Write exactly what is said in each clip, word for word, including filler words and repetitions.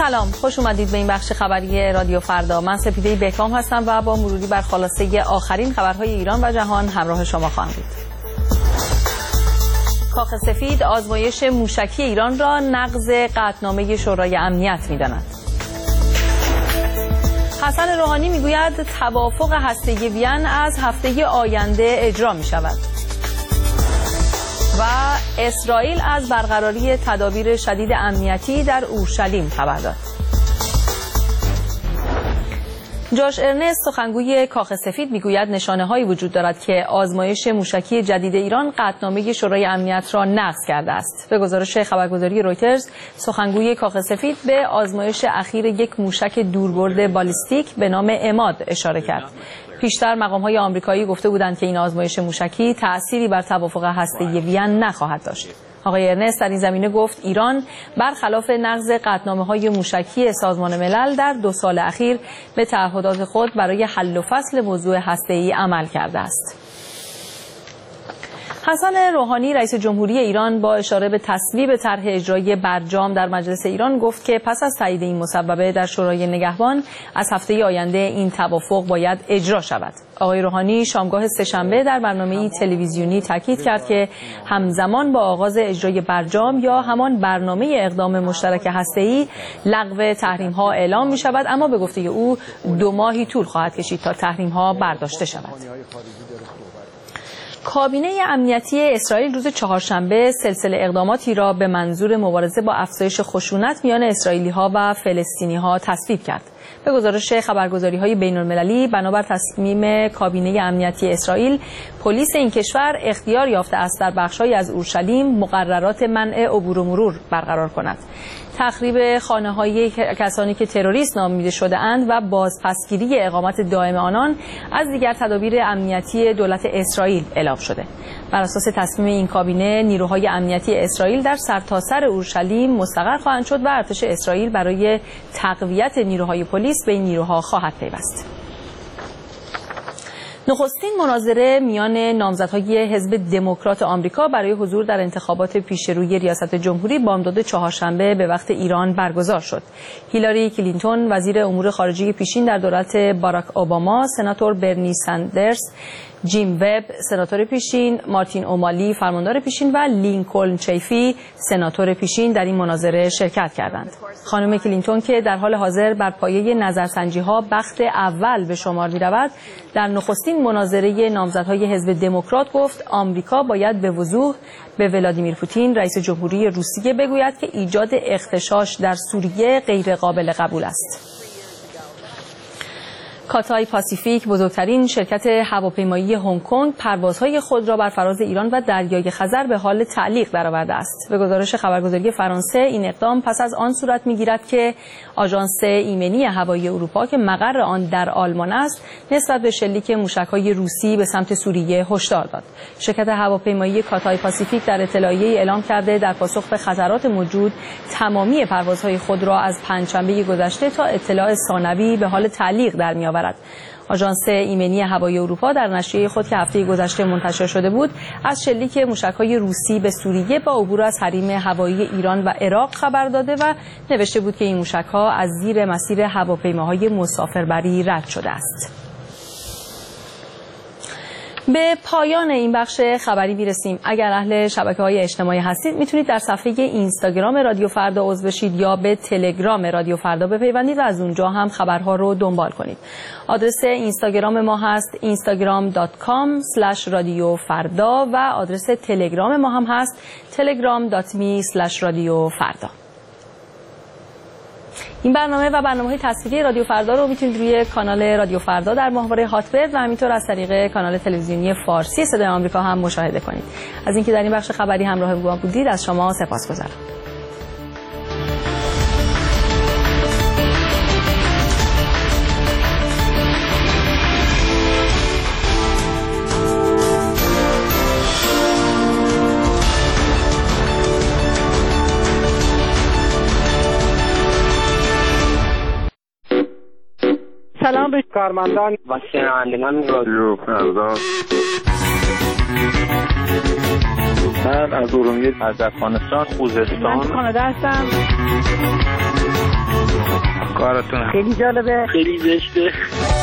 سلام، خوش اومدید به این بخش خبری رادیو فردا. من سپیده بهکام هستم و با مروری بر خلاصه آخرین خبرهای ایران و جهان همراه شما خواهم بود. کاخ سفید آزمایش موشکی ایران را نقض قطعنامه شورای امنیت می‌داند. حسن روحانی میگوید توافق هسته‌ای وین از هفته آینده اجرا می‌شود. و اسرائیل از برقراری تدابیر شدید امنیتی در اورشلیم خبر داد. جاش ارنست سخنگوی کاخ سفید میگوید نشانه‌هایی وجود دارد که آزمایش موشکی جدید ایران قطعنامه شورای امنیت را نقض کرده است. به گزارش خبرگزاری رویترز، سخنگوی کاخ سفید به آزمایش اخیر یک موشک دوربرد بالیستیک به نام عماد اشاره کرد. پیشتر مقام‌های آمریکایی گفته بودند که این آزمایش موشکی تأثیری بر توافق هسته‌ای وین نخواهد داشت. آقای ارنست در این زمینه گفت ایران برخلاف نقض قطعنامه‌های موشکی سازمان ملل در دو سال اخیر به تعهدات خود برای حل و فصل موضوع هسته‌ای عمل کرده است. حسن روحانی رئیس جمهوری ایران با اشاره به تصویب طرح اجرایی برجام در مجلس ایران گفت که پس از تایید این مصوبه در شورای نگهبان از هفته آینده این توافق باید اجرا شود. آقای روحانی شامگاه سه‌شنبه در برنامه‌ای تلویزیونی تاکید کرد که همزمان با آغاز اجرای برجام یا همان برنامه اقدام مشترک هسته‌ای لغو تحریم‌ها اعلام می‌شود، اما به گفته او دو ماهی طول خواهد کشید تا تحریم‌ها برداشته شود. کابینه امنیتی اسرائیل روز چهارشنبه سلسله اقداماتی را به منظور مبارزه با افزایش خشونت میان اسرائیلی‌ها و فلسطینی‌ها تصویب کرد. به گزارش خبرگزاری‌های بین‌المللی، بنابر تصمیم کابینه امنیتی اسرائیل، پلیس این کشور اختیار یافته است در بخش‌هایی از اورشلیم مقررات منع عبور و مرور برقرار کند. تخریب خانه‌های کسانی که تروریست نامیده شده‌اند و بازپسگیری اقامت دائم آنان از دیگر تدابیر امنیتی دولت اسرائیل اعلام شده. بر اساس تصمیم این کابینه، نیروهای امنیتی اسرائیل در سرتاسر اورشلیم مستقر خواهند شد و ارتش اسرائیل برای تقویت نیروهای پلیس به این نیروها خواهد پیوست. نخستین مناظره میان نامزدهای حزب دموکرات آمریکا برای حضور در انتخابات پیشروی ریاست جمهوری بامداد چهارشنبه به وقت ایران برگزار شد. هیلاری کلینتون وزیر امور خارجه پیشین در دولت باراک اوباما، سناتور برنی ساندرز، جیم وب سناتور پیشین، مارتین اومالی فرماندار پیشین و لینکلن چیفی سناتور پیشین در این مناظره شرکت کردند. خانم کلینتون که در حال حاضر بر پایه نظرسنجی‌ها بخت اول به شمار می‌رود، در نخستین مناظره نامزدهای حزب دموکرات گفت آمریکا باید به وضوح به ولادیمیر پوتین رئیس جمهوری روسیه بگوید که ایجاد اغتشاش در سوریه غیر قابل قبول است. کاتای پاسیفیک، بزرگترین شرکت هواپیمایی هنگ کنگ، پروازهای خود را بر فراز ایران و دریای خزر به حال تعلیق درآورده است. به گزارش خبرگزاری فرانسه، این اقدام پس از آن صورت می‌گیرد که آژانس ایمنی هوایی اروپا که مقر آن در آلمان است، نسبت به شلیک موشک‌های روسی به سمت سوریه هشدار داد. شرکت هواپیمایی کاتای پاسیفیک در اطلاعیه‌ای اعلام کرده در پاسخ به خطرات موجود، تمامی پروازهای خود را از پنجشنبه گذشته تا اطلاع ثانوی به حال تعلیق در می‌آورد. آژانس ایمنی هوایی اروپا در نشریه خود که هفته گذشته منتشر شده بود، از شلیک موشک‌های روسی به سوریه با عبور از حریم هوایی ایران و عراق خبر داده و نوشته بود که این موشک‌ها از زیر مسیر هواپیماهای مسافربری رد شده است. به پایان این بخش خبری میرسیم. اگر اهل شبکه‌های اجتماعی هستید میتونید در صفحه اینستاگرام رادیو فردا عضو بشید یا به تلگرام رادیو فردا بپیوندید و از اونجا هم خبرها رو دنبال کنید. آدرس اینستاگرام ما هست اینستاگرام دات کام اسلش رادیو فردا و آدرس تلگرام ما هم هست تلگرام دات می اسلش رادیو فردا. این برنامه و برنامه‌های تصویری رادیو فردا رو میتونید روی کانال رادیو فردا در ماهواره هاتبرد و همینطور از طریق کانال تلویزیونی فارسی صدای آمریکا هم مشاهده کنید. از اینکه در این بخش خبری همراه ما بودید از شما سپاسگزارم. سلام به کارمندان و شنوندگان رادیو فردا. من از ارومیه، از افغانستان، خوزستان، من کانادا هستم. کارتون خیلی جالبه، خیلی زشته.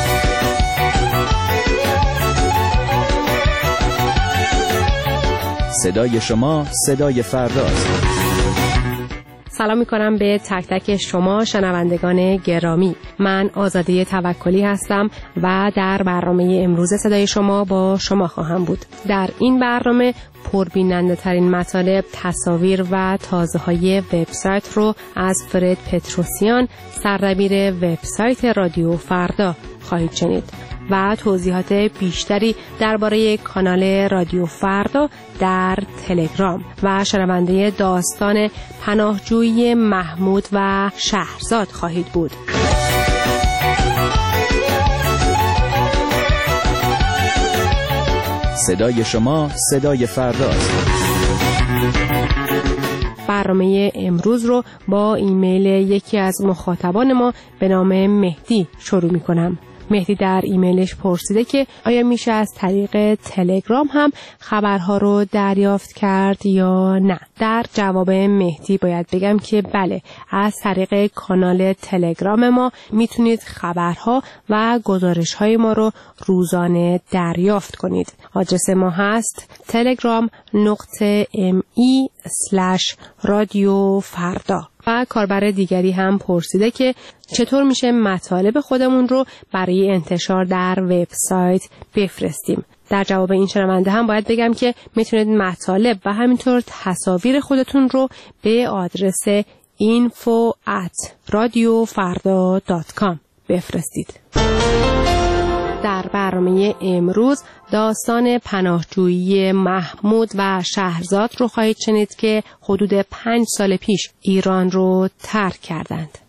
صدای شما صدای فرداست. سلام میکنم به تک تک شما شنوندگان گرامی. من آزاده توکلی هستم و در برنامه امروز صدای شما با شما خواهم بود. در این برنامه پربیننده ترین مطالب، تصاویر و تازه های وبسایت رو از فرد پتروسیان، سردبیر وبسایت رادیو فردا خواهید شنید و توضیحات بیشتری درباره کانال رادیو فردا در تلگرام و شنونده داستان پناهجویی محمود و شهرزاد خواهید بود. صدای شما صدای فرداست. برنامه امروز رو با ایمیل یکی از مخاطبان ما به نام مهدی شروع می کنم. مهدی در ایمیلش پرسیده که آیا میشه از طریق تلگرام هم خبرها رو دریافت کرد یا نه. در جواب مهدی باید بگم که بله، از طریق کانال تلگرام ما میتونید خبرها و گزارش‌های ما رو روزانه دریافت کنید. آدرس ما هست تلگرام نقطه ام ای اسلش رادیو فردا. و کاربر دیگری هم پرسیده که چطور میشه مطالب خودمون رو برای انتشار در وبسایت بفرستیم. در جواب این شنونده هم باید بگم که میتونید مطالب و همینطور تصاویر خودتون رو به آدرس اینفو ات رادیو فردا دات کام بفرستید. در برنامه امروز داستان پناهجویی محمود و شهرزاد رو خواهید شنید که حدود پنج سال پیش ایران رو ترک کردند.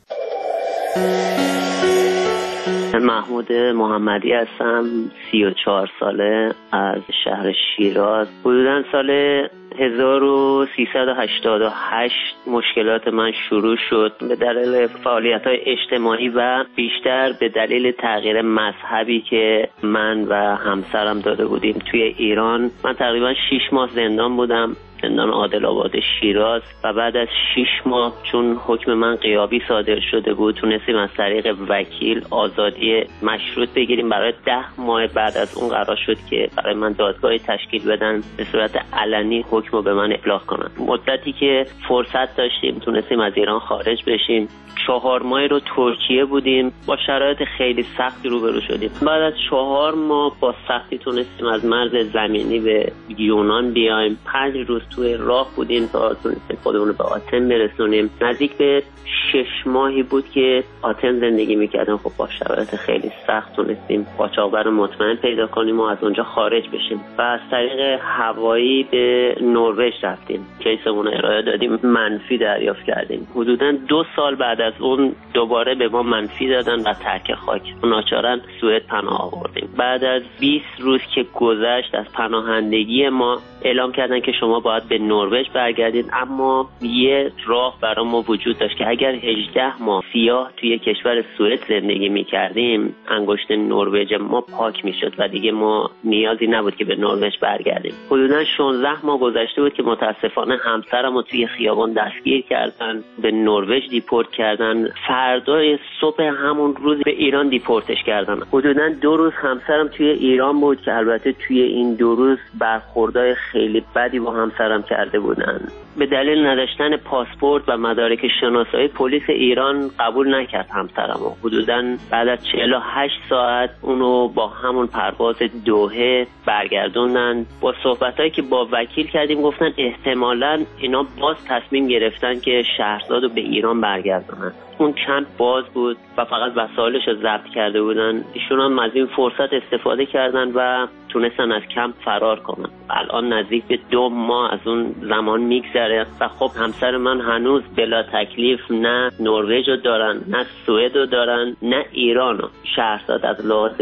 محمود محمدی هستم، سی و چهار ساله، از شهر شیراز. حدوداً سال هزار و سیصد و هشتاد و هشت مشکلات من شروع شد به دلیل فعالیت‌های اجتماعی و بیشتر به دلیل تغییر مذهبی که من و همسرم داده بودیم توی ایران. من تقریباً شش ماه زندان بودم، زندان عادل آباد شیراز، و بعد از شش ماه چون حکم من غیابی صادر شده بود تونستیم از طریق وکیل آزادی مشروط بگیریم. برای ده ماه بعد از اون قرار شد که برای من دادگاهی تشکیل بدن به صورت علنی حکم رو به من ابلاغ کنن. مدتی که فرصت داشتیم تونستیم از ایران خارج بشیم. چهار ماه رو ترکیه بودیم، با شرایط خیلی سختی روبرو شدیم. بعد از چهار ماه با سختی تونستیم از مرز زمینی به یونان بیایم. پنج روز توی راه بودیم تا تونستیم خودمون رو به آتن برسونیم. نزدیک به شش ماهی بود که آتن زندگی میکردیم. خب با شرایط خیلی سخت تونستیم قاچاقبر مطمئن پیدا کنیم و از اونجا خارج بشیم و از طریق هوایی به نروژ رفتیم. کیسمون رو ارائه دادیم، منفی دریافت کردیم. حدوداً دو سال بعد از اون دوباره به ما منفی دادن و ترک خاک. ناچارا سوئد پناه آوردیم. بعد از بیست روز که گذشت از پناهندگی ما اعلام کردن که شما باید به نروژ برگردید، اما یه راه برای ما وجود داشت که اگر هجده ماه سیاه توی کشور سوئد زندگی می‌کردیم انگشت نروژ ما پاک می‌شد و دیگه ما نیازی نبود که به نروژ برگردیم. حدوداً شانزده ماه گذشته بود که متاسفانه همسرم رو توی خیابان دستگیر کردن، به نروژ دیپورت کردن. فردای صبح همون روز به ایران دیپورتش کردن. حدوداً دو روز همسرم توی ایران بود که البته توی این دو روز برخوردای خیلی بدی با همسرم کرده بودن. به دلیل نداشتن پاسپورت و مدارک شناسایی پلیس ایران قبول نکرد همسرمو. حدوداً بعد از چهل و هشت ساعت اونو با همون پرواز دوحه برگردوندن. با صحبتایی که با وکیل کردیم گفتن احتمالاً اینا باز تصمیم گرفتن که شهرزادو به ایران برگردونن. اون کمپ باز بود و فقط وسایلش رو ضبط کرده بودن. ایشون هم از این فرصت استفاده کردن و تونستن از کمپ فرار کنن. الان نزدیک به دو ماه از اون زمان میگذره و خب همسر من هنوز بلا تکلیف نه نروژ رو دارن، نه سوئد رو دارن، نه ایران رو. شهرزاد از لحاظ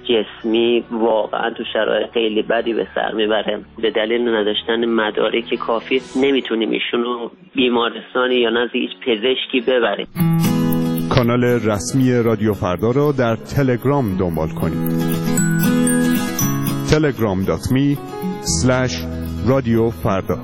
جسمی واقعا تو شرایط خیلی بدی به سر میبره. به دلیل نداشتن مدارک کافی نمیتونیم ایشون رو بیمارستانی یا نزد هیچ پزشکی ببریم. کانال رسمی رادیو فردا را در تلگرام دنبال کنید. تلگرام دات می اسلش رادیو فردا.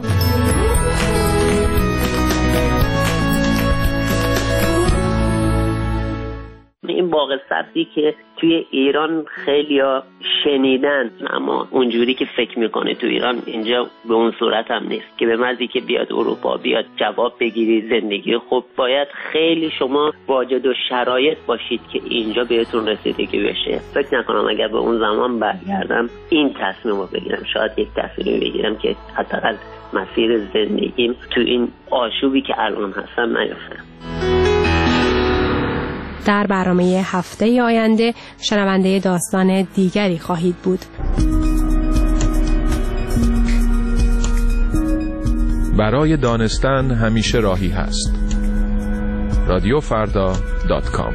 این باغ سبزی که توی ایران خیلیا شنیدن، اما اونجوری که فکر میکنه تو ایران اینجا به اون صورت هم نیست که به مزی که بیاد اروپا بیاد جواب بگیری زندگی خوب، باید خیلی شما واجد و شرایط باشید که اینجا بهتون رسیدگی بشه. فکر نکنم اگر به اون زمان برگردم این تصمیم رو بگیرم، شاید یک تصمیم بگیرم که حداقل مسیر زندگیم تو این آشوبی که الان هستم نیفتم. در برنامه هفته آینده شنونده داستان دیگری خواهید بود. برای دانستن همیشه راهی هست. رادیو فردا دات کام.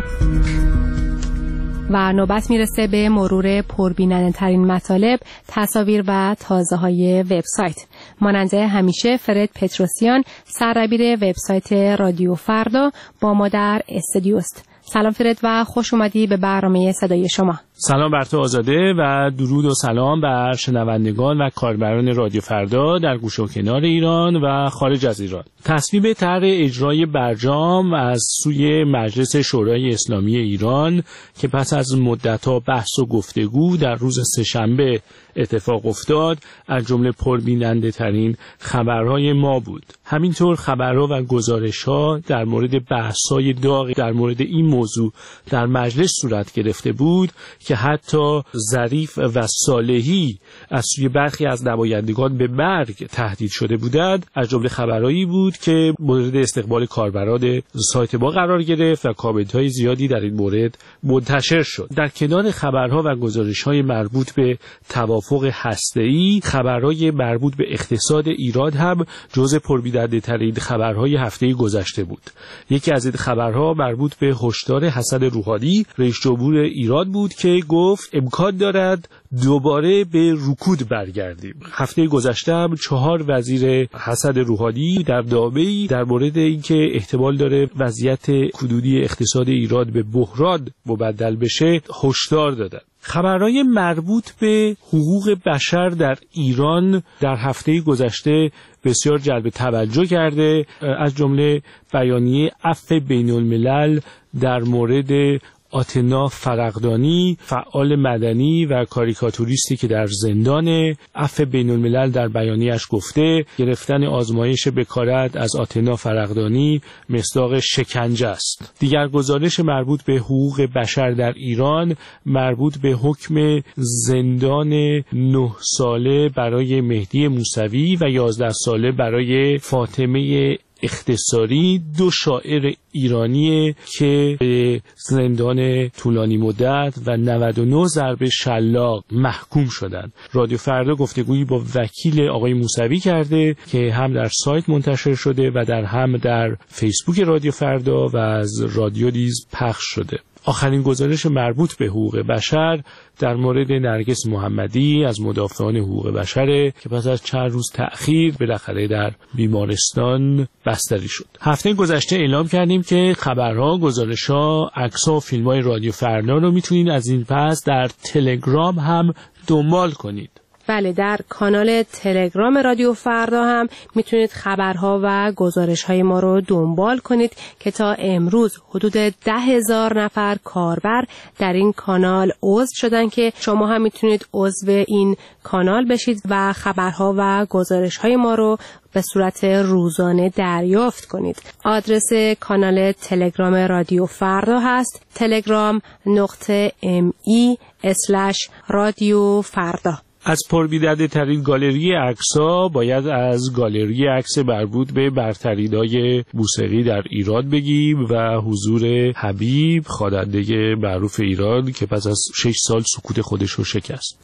و نوبت میرسه به مرور پربیننده ترین مطالب، تصاویر و تازه های وبسایت. مانند همیشه فرد پتروسیان سردبیر وبسایت رادیو فردا با ما در استودیوست. سلام فرد و خوش اومدی به برنامه صدای شما. سلام بر تو آزاده و درود و سلام بر شنوندگان و کاربران رادیو فردا در گوشه و کنار ایران و خارج از ایران. تصویب طرح اجرای برجام از سوی مجلس شورای اسلامی ایران که پس از مدت‌ها بحث و گفتگو در روز سه‌شنبه اتفاق افتاد، از جمله پربیننده ترین خبرهای ما بود. همینطور خبرها و گزارش‌ها در مورد بحث‌های داغ در مورد این موضوع در مجلس صورت گرفته بود که حتی ظریف و صالحی از سوی برخی از نمایندگان به مرگ تهدید شده بودند. از جمله خبرهایی بود که مورد استقبال کاربران سایت ما قرار گرفت و کامنت‌های زیادی در این مورد منتشر شد. در کنار خبرها و گزارش‌های مربوط به توافق هسته‌ای، خبرهای مربوط به اقتصاد ایران هم جزء پربیننده‌ترین خبرهای هفته گذشته بود. یکی از این خبرها مربوط به هشدار حسن روحانی رئیس جمهور ایران بود که گفت امکان دارد دوباره به رکود برگردیم. هفته گذشته هم چهار وزیر حسن روحانی در نامه‌ای در مورد اینکه احتمال داره وضعیت کنونی اقتصاد ایران به بحران مبدل بشه هشدار دادند. خبرهای مربوط به حقوق بشر در ایران در هفته گذشته بسیار جلب توجه کرده، از جمله بیانیه عفو بین الملل در مورد آتنا فرقدانی، فعال مدنی و کاریکاتوریستی که در زندان. عفو بین الملل در بیانیه‌اش گفته گرفتن آزمایش بکارت از آتنا فرقدانی مصداق شکنجه است. دیگر گزارش مربوط به حقوق بشر در ایران مربوط به حکم زندان نه ساله برای مهدی موسوی و یازده ساله برای فاطمه اختصاری، دو شاعر ایرانی که به زندان طولانی مدت و نود و نه ضرب شلاق محکوم شدند. رادیو فردا گفتگویی با وکیل آقای موسوی کرده که هم در سایت منتشر شده و در هم در فیسبوک رادیو فردا و از رادیو نیز پخش شده. آخرین گزارش مربوط به حقوق بشر در مورد نرگس محمدی از مدافعان حقوق بشر که پس از چند روز تأخیر بالاخره در بیمارستان بستری شد. هفته گذشته اعلام کردیم که خبرها، گزارش‌ها، عکس‌ها و فیلم‌های رادیو فردا رو میتونید از این پس در تلگرام هم دنبال کنید. بله، در کانال تلگرام رادیو فردا هم میتونید خبرها و گزارش‌های ما رو دنبال کنید که تا امروز حدود ده هزار نفر کاربر در این کانال عضو شدن که شما هم میتونید عضو این کانال بشید و خبرها و گزارش‌های ما رو به صورت روزانه دریافت کنید. آدرس کانال تلگرام رادیو فردا هست تلگرام نقطه ام ای اسلش رادیو فردا. از پربیننده ترین گالری عکس‌ها باید از گالری عکس مربوط به برترین‌های موسیقی در ایران بگیم و حضور حبیب، خواننده معروف ایران که پس از شش سال سکوت خودش رو شکست.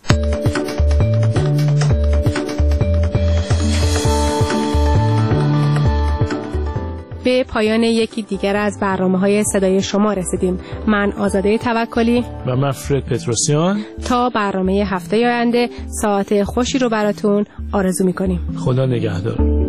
به پایان یکی دیگر از برنامه‌های صدای شما رسیدیم. من آزاده توکلی و من فرد پتروسیان تا برنامه هفته آینده ساعت خوشی رو براتون آرزو می‌کنیم. خدا نگهدار.